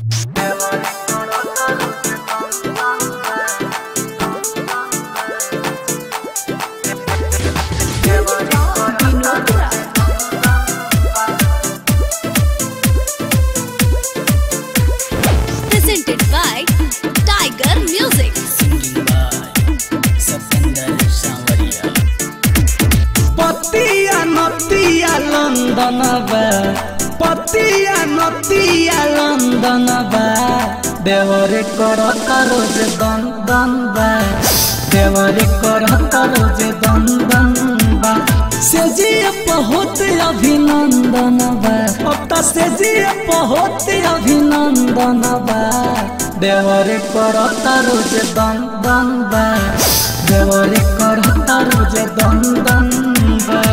Presented by Tiger Music. Singing by Sapender Sanwaria. पतिया नतिया London बा पतिया नतिया लंदन बा देवरे करत रोज दन दन बा देवरे करत रोज दन दन बा से जी बहुत अभिनंदन बा अब से जी बहुत अभिनंदन बा देवरे करत रोज दन दन बा देवरे करत रोज दन दन बा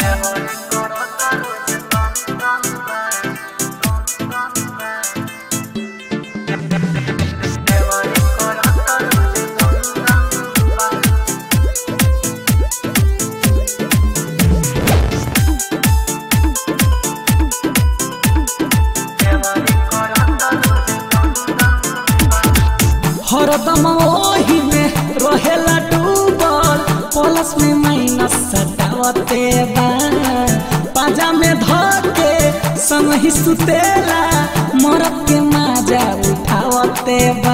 हरदम ओही में रहेला डूबल प्लस में माइनस सटावते बा पाजा में धके संग ही सुतेला मरद के माजा उठावते बा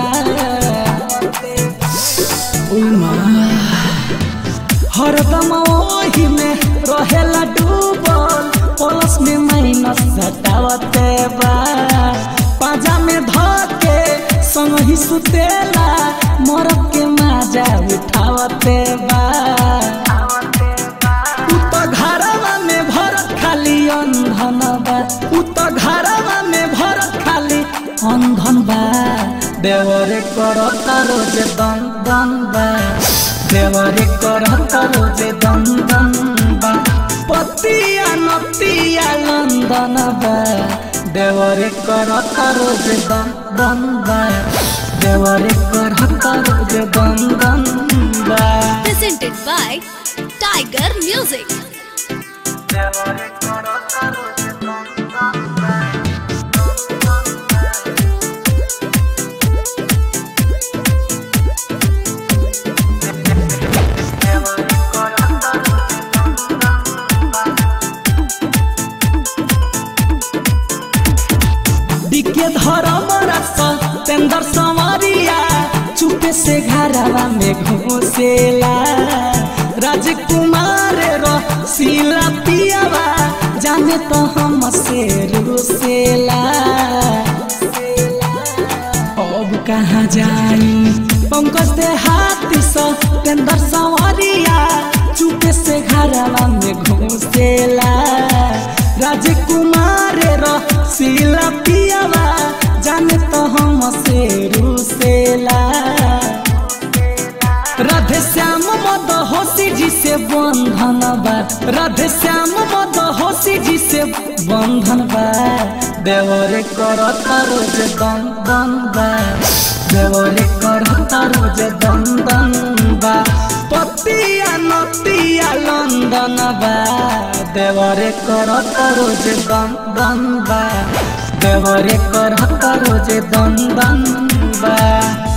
हरदम ओही में रहेला डूबल प्लस में माइनस सटावते बा पाजा में धके संग ही सुतेला मरद के माजा उठावते बा उ तो घरवा में भरत खाली अंधन बा उ तो घरवा में भरत खाली अंधन बा देवरे करत रोज दन दन बा देवरे करत रोज दन दन बा पतिया नतिया लंदन बा देवरे करत रोज दन दन बा देवरे करत रोज दन दन बा Presented by Tiger Music. देवरे करत रोज दन दन बा दिखे धर्म रस तेंदर संवरिया चुपे से घरवा में घुसेला राजकुमार रसीला पियावा जाने तो हम से रुसेला अब कहाँ जाई पंकज दे हाथी सा तेंदर संवरिया चुपे से घरवा में घुसेला राजकुमार रसीला पियावा जाने तो हम से रुसेला राधे श्याम मद होशी जी से बंधन बा राधे श्याम मद होशी जी से बंधन बा देवरे करत रोज दन दन बा देवरे करत रोज दन दन बा पतिया नतिया लंदन बा देवरे करत रोज दन दन बा देवरे करत रोज दन दन बा।